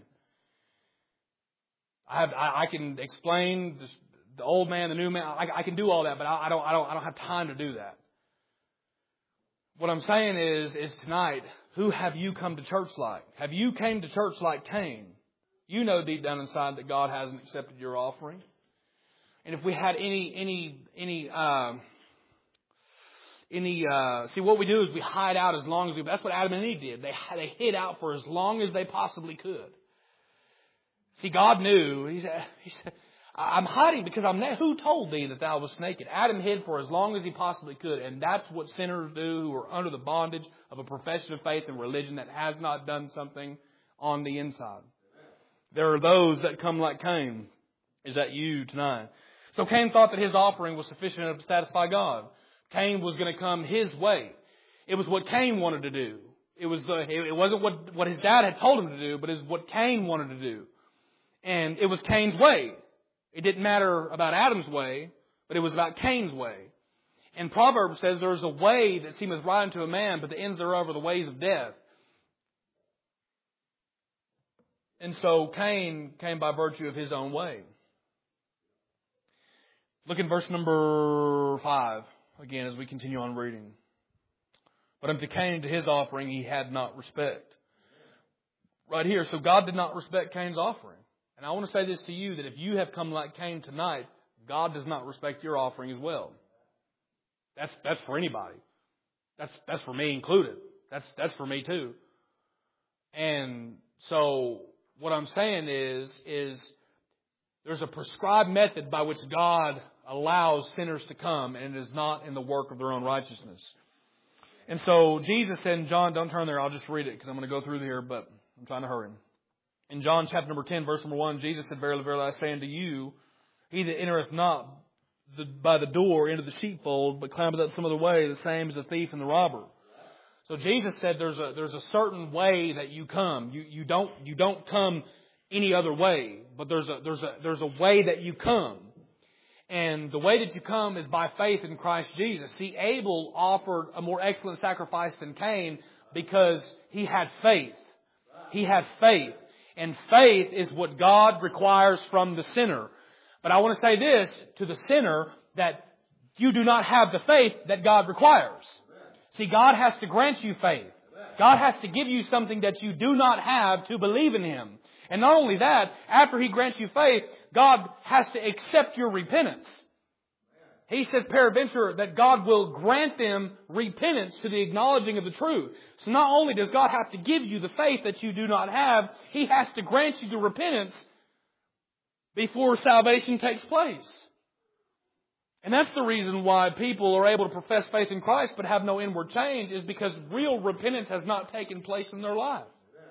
I, have, I, I can explain this, the old man, the new man. I, I can do all that, but I, I don't. I don't. I don't have time to do that. What I'm saying is, is tonight, who have you come to church like? Have you came to church like Cain? You know deep down inside that God hasn't accepted your offering. And if we had any, any, any. Uh, Any, uh, see, what we do is we hide out as long as we... That's what Adam and Eve did. They, they hid out for as long as they possibly could. See, God knew. He said, he said I'm hiding because I'm... Na- Who told thee that thou wast naked? Adam hid for as long as he possibly could. And that's what sinners do who are under the bondage of a profession of faith and religion that has not done something on the inside. There are those that come like Cain. Is that you tonight? So Cain thought that his offering was sufficient enough to satisfy God. Cain was going to come his way. It was what Cain wanted to do. It was the, it wasn't what, what his dad had told him to do, but it was what Cain wanted to do. And it was Cain's way. It didn't matter about Adam's way, but it was about Cain's way. And Proverbs says there is a way that seemeth right unto a man, but the ends thereof are the ways of death. And so Cain came by virtue of his own way. Look in verse number five. Again, as we continue on reading. But unto Cain, to his offering, he had not respect. Right here. So God did not respect Cain's offering. And I want to say this to you, that if you have come like Cain tonight, God does not respect your offering as well. That's, that's for anybody. That's, that's for me included. That's, that's for me too. And so what I'm saying is, is there's a prescribed method by which God allows sinners to come, and it is not in the work of their own righteousness. And so Jesus said in John, don't turn there, I'll just read it because I'm going to go through here, but I'm trying to hurry. In John chapter number ten, verse number one, Jesus said, Verily, verily, I say unto you, he that entereth not the, by the door into the sheepfold, but climbeth up some other way, the same is the thief and the robber. So Jesus said there's a there's a certain way that you come. You you don't you don't come any other way, but there's a there's a there's a way that you come. And the way that you come is by faith in Christ Jesus. See, Abel offered a more excellent sacrifice than Cain because he had faith. He had faith. And faith is what God requires from the sinner. But I want to say this to the sinner, that you do not have the faith that God requires. See, God has to grant you faith. God has to give you something that you do not have to believe in Him. And not only that, after He grants you faith, God has to accept your repentance. He says, peradventure, that God will grant them repentance to the acknowledging of the truth. So not only does God have to give you the faith that you do not have, He has to grant you the repentance before salvation takes place. And that's the reason why people are able to profess faith in Christ but have no inward change, is because real repentance has not taken place in their life.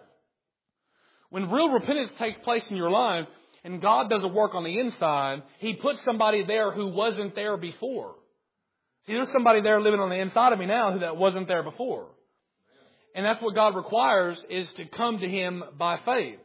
When real repentance takes place in your life, and God does a work on the inside, He puts somebody there who wasn't there before. See, there's somebody there living on the inside of me now who that wasn't there before. And that's what God requires, is to come to Him by faith.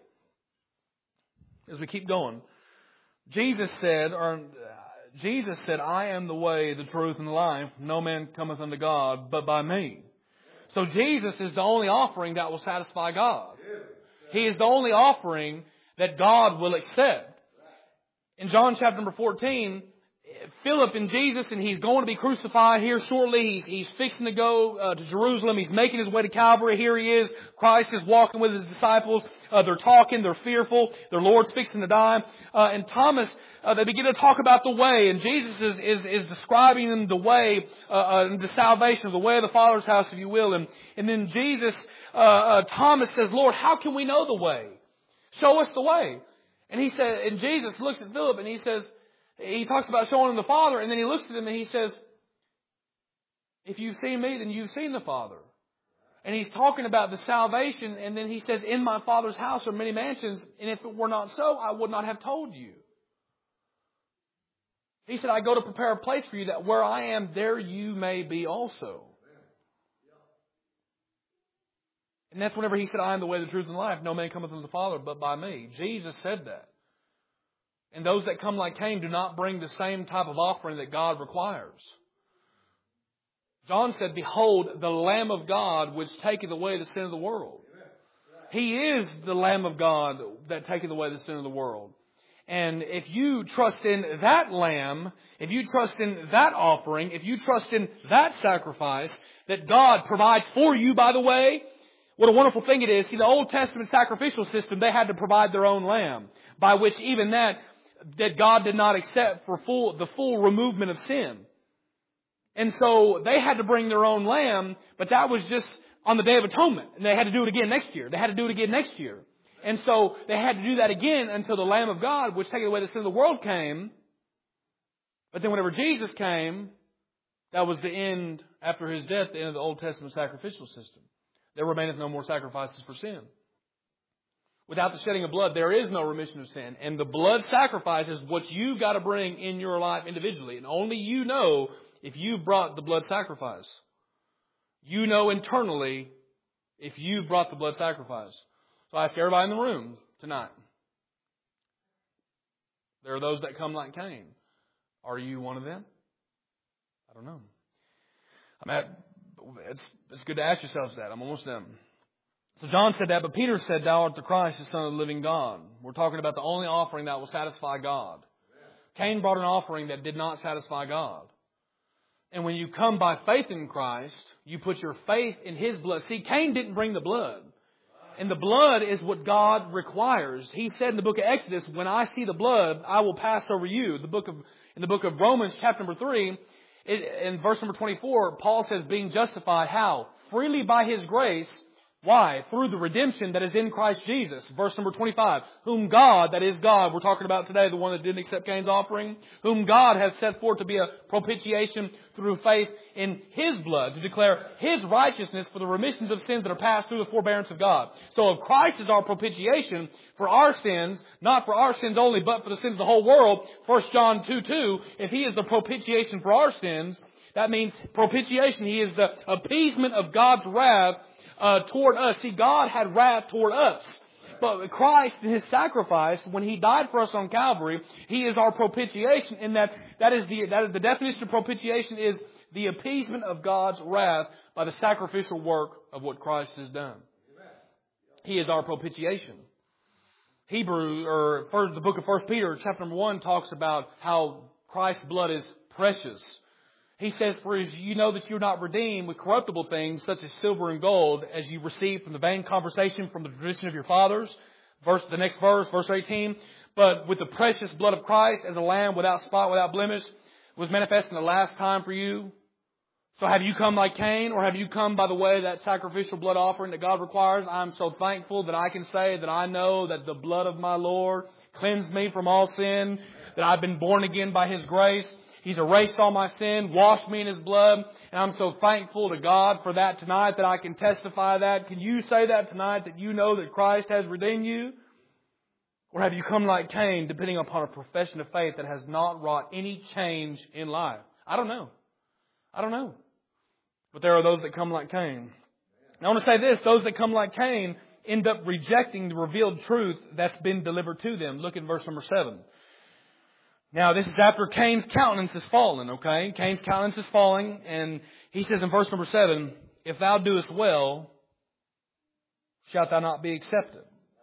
As we keep going, Jesus said, or Jesus said, I am the way, the truth, and the life. No man cometh unto God but by me. So Jesus is the only offering that will satisfy God. He is the only offering that God will accept. In John chapter number fourteen, Philip and Jesus, and he's going to be crucified here shortly. He's, he's fixing to go uh, to Jerusalem. He's making his way to Calvary. Here he is. Christ is walking with his disciples. Uh, they're talking. They're fearful. Their Lord's fixing to die. Uh, and Thomas, uh, they begin to talk about the way. And Jesus is, is, is describing them the way, uh, uh, the salvation, the way of the Father's house, if you will. And, and then Jesus, uh, uh, Thomas says, Lord, how can we know the way? Show us the way. And he said, and Jesus looks at Philip and he says, he talks about showing him the Father, and then he looks at him and he says, if you've seen me, then you've seen the Father. And he's talking about the salvation, and then he says, in my Father's house are many mansions, and if it were not so, I would not have told you. He said, I go to prepare a place for you, that where I am, there you may be also. And that's whenever He said, I am the way, the truth, and the life. No man cometh unto the Father but by me. Jesus said that. And those that come like Cain do not bring the same type of offering that God requires. John said, Behold, the Lamb of God which taketh away the sin of the world. He is the Lamb of God that taketh away the sin of the world. And if you trust in that Lamb, if you trust in that offering, if you trust in that sacrifice that God provides for you, by the way, what a wonderful thing it is. See, the Old Testament sacrificial system, they had to provide their own lamb, by which even that, that God did not accept for full, the full removement of sin. And so they had to bring their own lamb, but that was just on the Day of Atonement. And they had to do it again next year. They had to do it again next year. And so they had to do that again until the Lamb of God, which taketh away the sin of the world, came. But then whenever Jesus came, that was the end, after His death, the end of the Old Testament sacrificial system. There remaineth no more sacrifices for sin. Without the shedding of blood, there is no remission of sin. And the blood sacrifice is what you've got to bring in your life individually. And only you know if you brought the blood sacrifice. You know internally if you brought the blood sacrifice. So I ask everybody in the room tonight. There are those that come like Cain. Are you one of them? I don't know. I'm at, it's, it's good to ask yourselves that. I'm almost done. So John said that, but Peter said, Thou art the Christ, the Son of the living God. We're talking about the only offering that will satisfy God. Cain brought an offering that did not satisfy God. And when you come by faith in Christ, you put your faith in His blood. See, Cain didn't bring the blood. And the blood is what God requires. He said in the book of Exodus, when I see the blood, I will pass over you. The book of, in the book of Romans, chapter number three, it, in verse number twenty-four, Paul says, being justified, how? Freely by His grace. Why? Through the redemption that is in Christ Jesus. Verse number twenty-five. Whom God, that is God, we're talking about today, the one that didn't accept Cain's offering. Whom God has set forth to be a propitiation through faith in His blood. To declare His righteousness for the remissions of sins that are passed through the forbearance of God. So if Christ is our propitiation for our sins, not for our sins only, but for the sins of the whole world. First John two two. If He is the propitiation for our sins, that means propitiation. He is the appeasement of God's wrath Uh, toward us. See, God had wrath toward us. But Christ, in His sacrifice, when He died for us on Calvary, He is our propitiation. In that, that is the, that is the definition of propitiation is the appeasement of God's wrath by the sacrificial work of what Christ has done. He is our propitiation. Hebrew, or first, the book of First Peter, chapter number one, talks about how Christ's blood is precious. He says, for as you know that you're not redeemed with corruptible things such as silver and gold, as you received from the vain conversation from the tradition of your fathers. Verse, the next verse, verse eighteen. But with the precious blood of Christ as a lamb without spot, without blemish, was manifest in the last time for you. So have you come like Cain, or have you come by the way of that sacrificial blood offering that God requires? I'm so thankful that I can say that I know that the blood of my Lord cleansed me from all sin, that I've been born again by His grace. He's erased all my sin, washed me in His blood. And I'm so thankful to God for that tonight, that I can testify that. Can you say that tonight, that you know that Christ has redeemed you? Or have you come like Cain, depending upon a profession of faith that has not wrought any change in life? I don't know. I don't know. But there are those that come like Cain. And I want to say this, those that come like Cain end up rejecting the revealed truth that's been delivered to them. Look at verse number seven. Now, this is after Cain's countenance is fallen, okay? Cain's countenance is falling, and he says in verse number seven, if thou doest well, shalt thou not be accepted.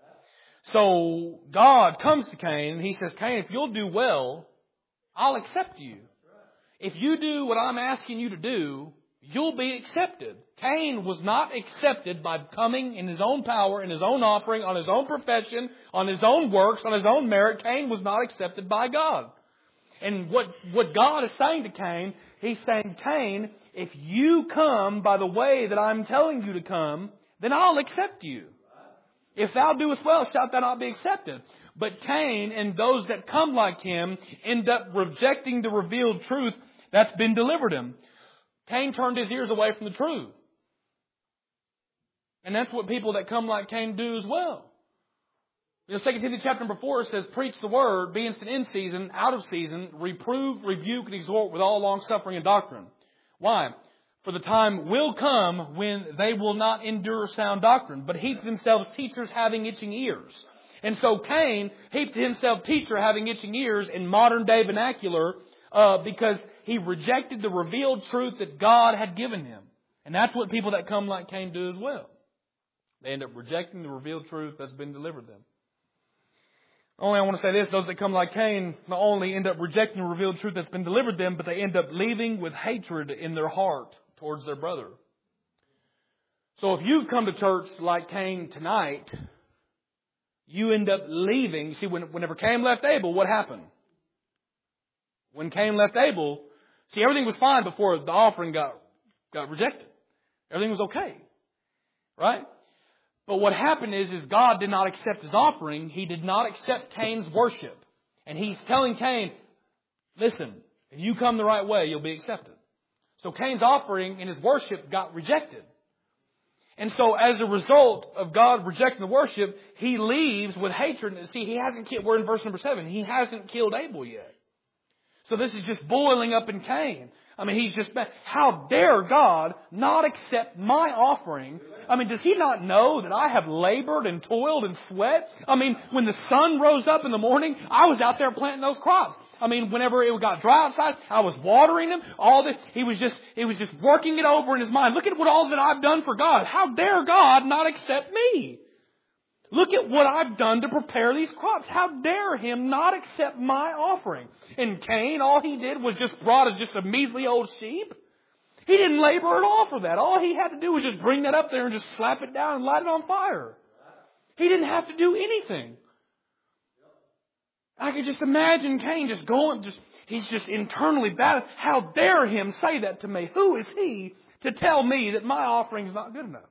So, God comes to Cain, and He says, Cain, if you'll do well, I'll accept you. If you do what I'm asking you to do, you'll be accepted. Cain was not accepted by coming in his own power, in his own offering, on his own profession, on his own works, on his own merit. Cain was not accepted by God. And what, what God is saying to Cain, He's saying, Cain, if you come by the way that I'm telling you to come, then I'll accept you. If thou doest well, shalt thou not be accepted. But Cain and those that come like him end up rejecting the revealed truth that's been delivered him. Cain turned his ears away from the truth. And that's what people that come like Cain do as well. You know, Second Timothy chapter number four says, preach the word, be instant in season, out of season, reprove, rebuke, and exhort with all long suffering and doctrine. Why? For the time will come when they will not endure sound doctrine, but heap themselves teachers having itching ears. And so Cain heaped himself teacher having itching ears in modern day vernacular uh, because he rejected the revealed truth that God had given him. And that's what people that come like Cain do as well. They end up rejecting the revealed truth that's been delivered them. Only I want to say this, those that come like Cain not only end up rejecting the revealed truth that's been delivered them, but they end up leaving with hatred in their heart towards their brother. So if you've come to church like Cain tonight, you end up leaving. See, when, whenever Cain left Abel, what happened? When Cain left Abel, see, everything was fine before the offering got, got rejected. Everything was okay. Right? But what happened is, is God did not accept his offering. He did not accept Cain's worship. And he's telling Cain, listen, if you come the right way, you'll be accepted. So Cain's offering and his worship got rejected. And so as a result of God rejecting the worship, he leaves with hatred. See, he hasn't killed, we're in verse number seven. He hasn't killed Abel yet. So this is just boiling up in Cain. I mean, he's just, how dare God not accept my offering? I mean, does he not know that I have labored and toiled and sweat? I mean, when the sun rose up in the morning, I was out there planting those crops. I mean, whenever it got dry outside, I was watering them. All this, he was just, he was just working it over in his mind. Look at what all that I've done for God. How dare God not accept me? Look at what I've done to prepare these crops. How dare him not accept my offering? And Cain, all he did was just brought as just a measly old sheep. He didn't labor at all for that. All he had to do was just bring that up there and just slap it down and light it on fire. He didn't have to do anything. I could just imagine Cain just going, just he's just internally battling. How dare him say that to me? Who is he to tell me that my offering is not good enough?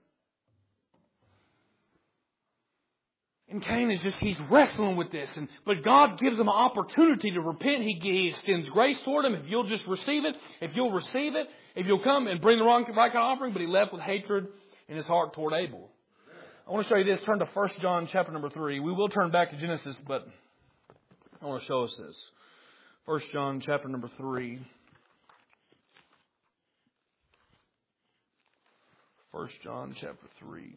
And Cain is just, he's wrestling with this. And but God gives him an opportunity to repent. He, he extends grace toward him. If you'll just receive it, if you'll receive it, if you'll come and bring the wrong, right kind of offering. But he left with hatred in his heart toward Abel. I want to show you this. Turn to First John chapter number three. We will turn back to Genesis, but I want to show us this. First John chapter number three. First John chapter three.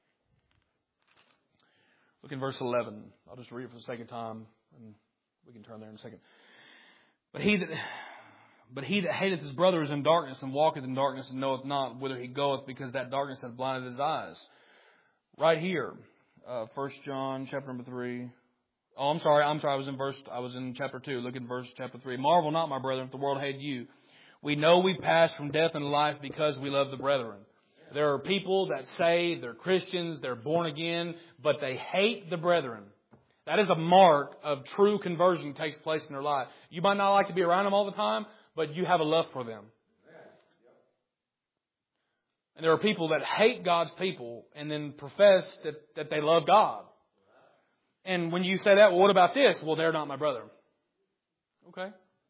Look in verse eleven. I'll just read it for the second time, and we can turn there in a second. But he that, but he that hateth his brother is in darkness, and walketh in darkness, and knoweth not whither he goeth, because that darkness hath blinded his eyes. Right here, uh, First John chapter number three. Oh, I'm sorry. I'm sorry. I was in verse. I was in chapter two. Look at verse chapter three. Marvel not, my brethren, if the world hate you. We know we pass from death unto life because we love the brethren. There are people that say they're Christians, they're born again, but they hate the brethren. That is a mark of true conversion that takes place in their life. You might not like to be around them all the time, but you have a love for them. And there are people that hate God's people and then profess that, that they love God. And when you say that, well, what about this? Well, they're not my brother. Okay.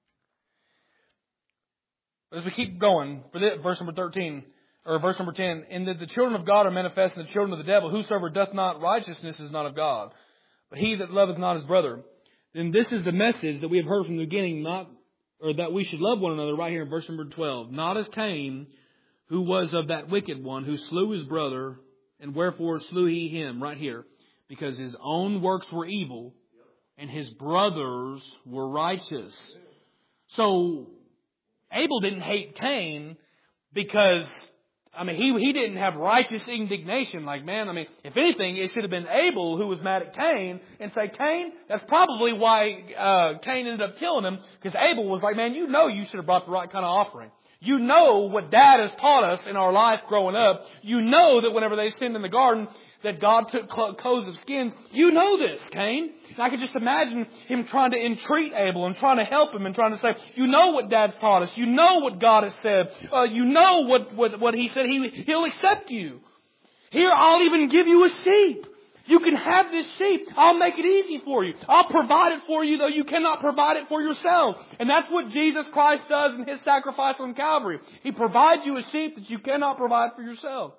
But as we keep going, for this, verse number thirteen, or verse number ten, in that the children of God are manifest in the children of the devil. Whosoever doth not righteousness is not of God, but he that loveth not his brother. Then this is the message that we have heard from the beginning, not or that we should love one another, right here in verse number twelve. Not as Cain, who was of that wicked one, who slew his brother, and wherefore slew he him, right here, because his own works were evil, and his brothers were righteous. So Abel didn't hate Cain because, I mean, he he didn't have righteous indignation. Like, man, I mean, if anything, it should have been Abel who was mad at Cain and say, Cain, that's probably why uh, Cain ended up killing him. Because Abel was like, man, you know you should have brought the right kind of offering. You know what Dad has taught us in our life growing up. You know that whenever they sinned in the garden, that God took clothes of skins. You know this, Cain. And I could just imagine him trying to entreat Abel and trying to help him and trying to say, you know what Dad's taught us. You know what God has said. Uh, you know what, what, what He said. He, He'll accept you. Here, I'll even give you a sheep. You can have this sheep. I'll make it easy for you. I'll provide it for you, though you cannot provide it for yourself. And that's what Jesus Christ does in His sacrifice on Calvary. He provides you a sheep that you cannot provide for yourself.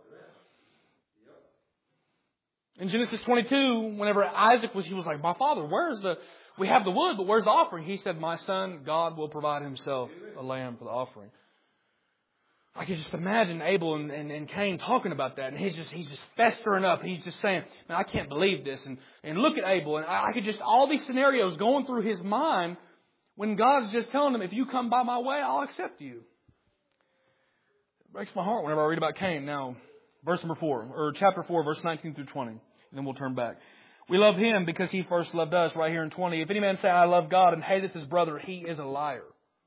In Genesis twenty-two, whenever Isaac was, he was like, my father, where's the, we have the wood, but where's the offering? He said, my son, God will provide Himself a lamb for the offering. I could just imagine Abel and, and, and Cain talking about that, and he's just he's just festering up. He's just saying, "Man, I can't believe this." And and look at Abel, and I, I could just all these scenarios going through his mind when God's just telling him, "If you come by my way, I'll accept you." It breaks my heart whenever I read about Cain. Now, verse number four, or chapter four, verse nineteen through twenty, and then we'll turn back. We love him because he first loved us. Right here in twenty. If any man say, "I love God," and hateth his brother, he is a liar.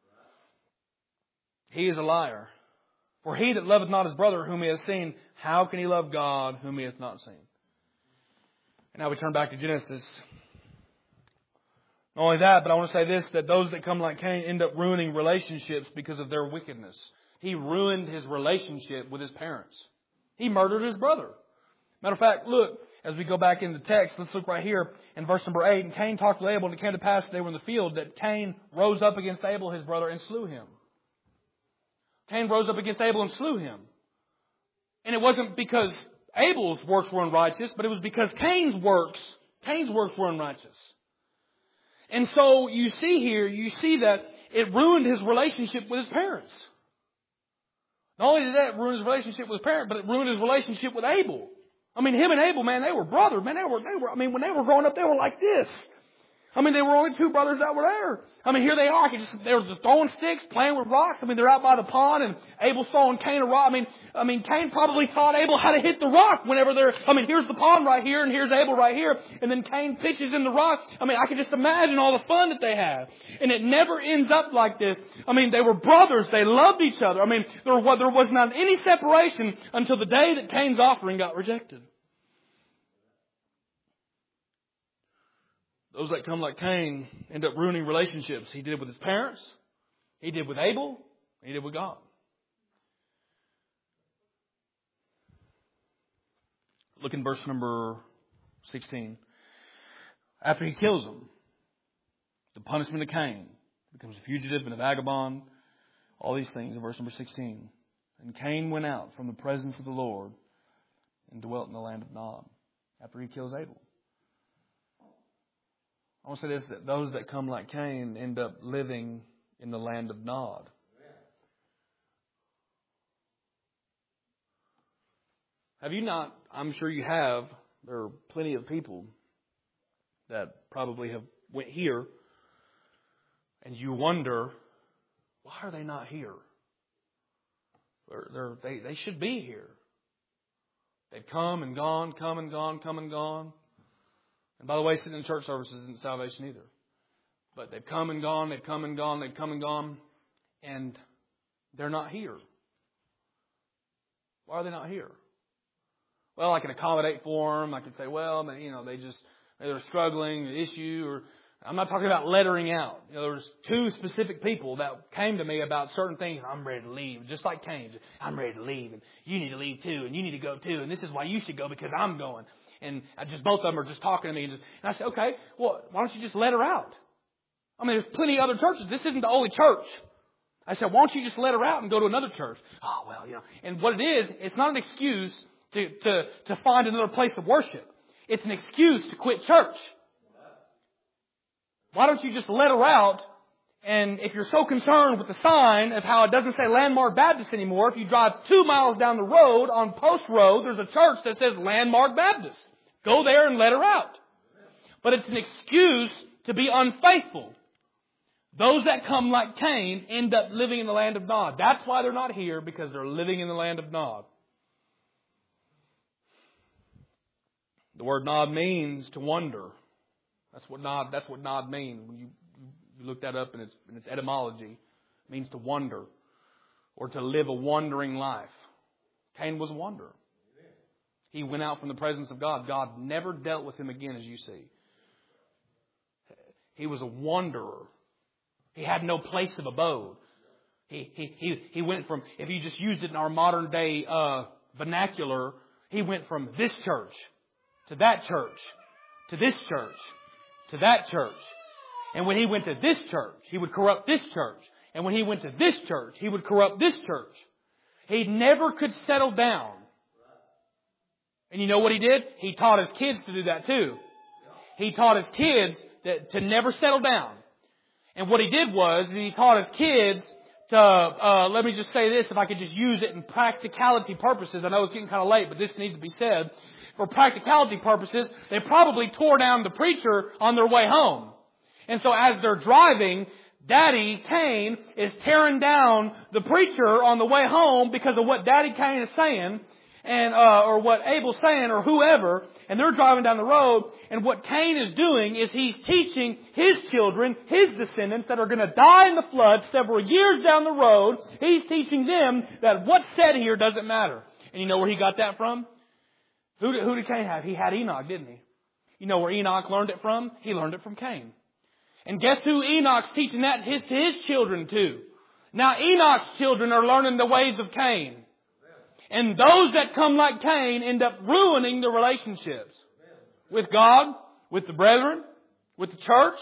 He is a liar. For he that loveth not his brother whom he hath seen, how can he love God whom he hath not seen? And now we turn back to Genesis. Not only that, but I want to say this, that those that come like Cain end up ruining relationships because of their wickedness. He ruined his relationship with his parents. He murdered his brother. Matter of fact, look, as we go back in the text, let's look right here in verse number eight. And Cain talked with Abel, and it came to pass that they were in the field, that Cain rose up against Abel, his brother, and slew him. Cain rose up against Abel and slew him. And it wasn't because Abel's works were unrighteous, but it was because Cain's works, Cain's works were unrighteous. And so you see here, you see that it ruined his relationship with his parents. Not only did that ruin his relationship with his parents, but it ruined his relationship with Abel. I mean, him and Abel, man, they were brothers. Man, they were, they were, I mean, when they were growing up, they were like this. I mean, they were only two brothers that were there. I mean, here they are. Just, they were just throwing sticks, playing with rocks. I mean, they're out by the pond, and Abel's throwing Cain a rock. I mean, I mean, Cain probably taught Abel how to hit the rock whenever they're. I mean, here's the pond right here, and here's Abel right here, and then Cain pitches in the rock. I mean, I can just imagine all the fun that they have, and it never ends up like this. I mean, they were brothers. They loved each other. I mean, there was, there was not any separation until the day that Cain's offering got rejected. Those that come like Cain end up ruining relationships. He did it with his parents. He did with Abel. He did with God. Look in verse number sixteen. After he kills him, the punishment of Cain becomes a fugitive and a vagabond. All these things in verse number sixteen. And Cain went out from the presence of the Lord and dwelt in the land of Nod. After he kills Abel. I want to say this, that those that come like Cain end up living in the land of Nod. Have you not? I'm sure you have. There are plenty of people that probably have went here, and you wonder, why are they not here? They're, they're, they they should be here. They've come and gone, come and gone, come and gone. And by the way, sitting in church services isn't salvation either. But they've come and gone, they've come and gone, they've come and gone, and they're not here. Why are they not here? Well, I can accommodate for them. I can say, well, you know, they just, they're struggling, an issue, or I'm not talking about lettering out. You know, there was two specific people that came to me about certain things. I'm ready to leave, just like Cain. I'm ready to leave, and you need to leave too, and you need to go too, and this is why you should go because I'm going. And I just both of them are just talking to me. And, just, and I said, okay, well, why don't you just let her out? I mean, there's plenty of other churches. This isn't the only church. I said, why don't you just let her out and go to another church? Oh, well, you know. And what it is, it's not an excuse to, to, to find another place of worship. It's an excuse to quit church. Why don't you just let her out? And if you're so concerned with the sign of how it doesn't say Landmark Baptist anymore, if you drive two miles down the road on Post Road, there's a church that says Landmark Baptist. Go there and let her out. But it's an excuse to be unfaithful. Those that come like Cain end up living in the land of Nod. That's why they're not here, because they're living in the land of Nod. The word Nod means to wander. That's what Nod, that's what Nod means. When you You look that up in its, in its etymology. It means to wander or to live a wandering life. Cain was a wanderer. He went out from the presence of God. God never dealt with him again, as you see. He was a wanderer. He had no place of abode. He he he, he went from, if you just used it in our modern day uh, vernacular, he went from this church to that church to this church to that church. And when he went to this church, he would corrupt this church. And when he went to this church, he would corrupt this church. He never could settle down. And you know what he did? He taught his kids to do that too. He taught his kids that, to never settle down. And what he did was he taught his kids to, uh, let me just say this, if I could just use it in practicality purposes. I know it's getting kind of late, but this needs to be said. For practicality purposes, they probably tore down the preacher on their way home. And so as they're driving, Daddy Cain is tearing down the preacher on the way home because of what Daddy Cain is saying, and uh, or what Abel's saying, or whoever, and they're driving down the road, and what Cain is doing is he's teaching his children, his descendants that are going to die in the flood several years down the road, he's teaching them that what's said here doesn't matter. And you know where he got that from? Who did, who did Cain have? He had Enoch, didn't he? You know where Enoch learned it from? He learned it from Cain. And guess who Enoch's teaching that his, to his children too? Now Enoch's children are learning the ways of Cain. And those that come like Cain end up ruining the relationships with God, with the brethren, with the church.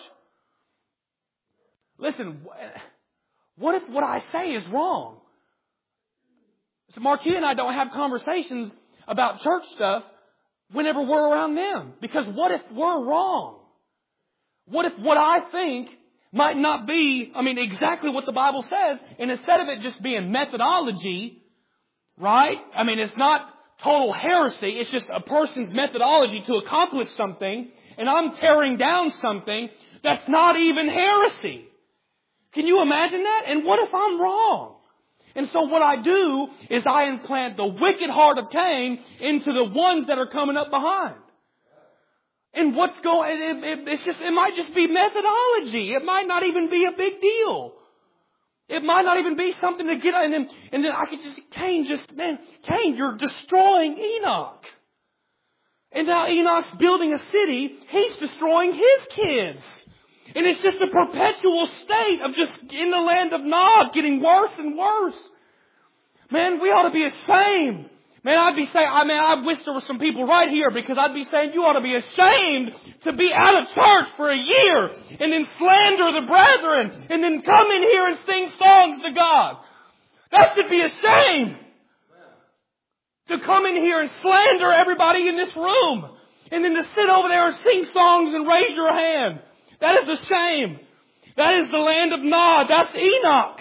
Listen, what if what I say is wrong? So Marquis and I don't have conversations about church stuff whenever we're around them. Because what if we're wrong? What if what I think might not be, I mean, exactly what the Bible says, and instead of it just being methodology, right? I mean, it's not total heresy. It's just a person's methodology to accomplish something, and I'm tearing down something that's not even heresy. Can you imagine that? And what if I'm wrong? And so what I do is I implant the wicked heart of Cain into the ones that are coming up behind. And what's going, it, it, it's just, it might just be methodology. It might not even be a big deal. It might not even be something to get, and then, and then I could just, Cain just, man, Cain, you're destroying Enoch. And now Enoch's building a city, he's destroying his kids. And it's just a perpetual state of just in the land of Nod getting worse and worse. Man, we ought to be ashamed. Man, I'd be saying, I mean, I wish there were some people right here, because I'd be saying you ought to be ashamed to be out of church for a year and then slander the brethren and then come in here and sing songs to God. That should be a shame. To come in here and slander everybody in this room and then to sit over there and sing songs and raise your hand. That is a shame. That is the land of Nod. That's Enoch.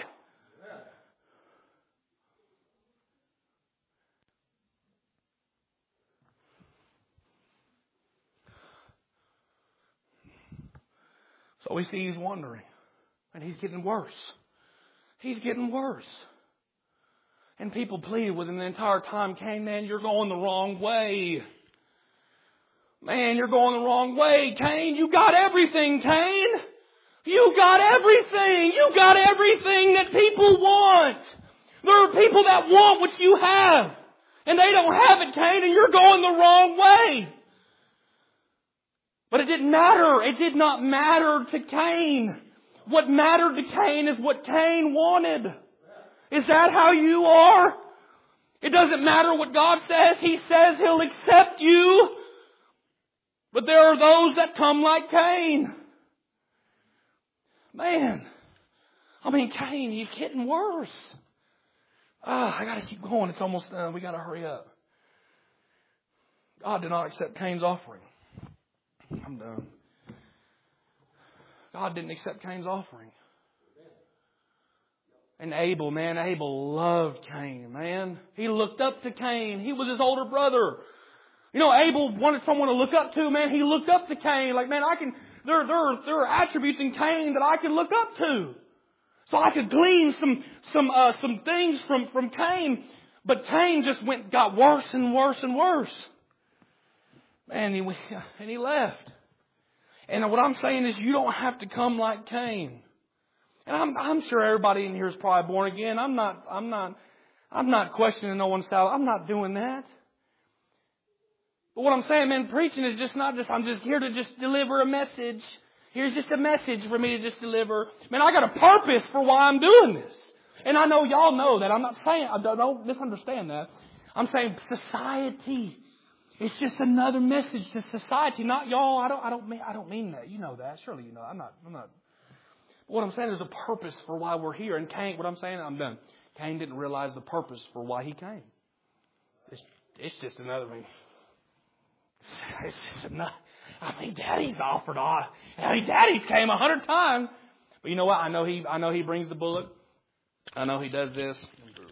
So we see he's wandering. And he's getting worse. He's getting worse. And people pleaded with him the entire time, Cain, man, you're going the wrong way. Man, you're going the wrong way, Cain. You got everything, Cain. You got everything. You got everything that people want. There are people that want what you have. And they don't have it, Cain, and you're going the wrong way. But it didn't matter. It did not matter to Cain. What mattered to Cain is what Cain wanted. Is that how you are? It doesn't matter what God says. He says He'll accept you. But there are those that come like Cain. Man, I mean, Cain, he's getting worse. Ah, I got to keep going. It's almost done. We got to hurry up. God did not accept Cain's offering. I'm done. God didn't accept Cain's offering. And Abel, man, Abel loved Cain, man. He looked up to Cain. He was his older brother. You know, Abel wanted someone to look up to, man. He looked up to Cain. Like, man, I can, there, there, are, there are attributes in Cain that I can look up to. So I could glean some, some, uh, some things from, from Cain. But Cain just went, got worse and worse and worse. Man, he, and he left. And what I'm saying is you don't have to come like Cain. And I'm, I'm sure everybody in here is probably born again. I'm not, I'm not, I'm not questioning no one's salvation. I'm not doing that. But what I'm saying, man, preaching is just not just, I'm just here to just deliver a message. Here's just a message for me to just deliver. Man, I got a purpose for why I'm doing this. And I know y'all know that. I'm not saying, I don't, don't misunderstand that. I'm saying society. It's just another message to society, not y'all. I don't, I don't mean, I don't mean that. You know that. Surely you know. I'm not, I'm not. What I'm saying is a purpose for why we're here. And Cain, what I'm saying, I'm done. Cain didn't realize the purpose for why he came. It's, it's just another thing. It's just another, I mean, Daddy's offered all. I mean, Daddy's came a hundred times. But you know what? I know he, I know he brings the bullet. I know he does this.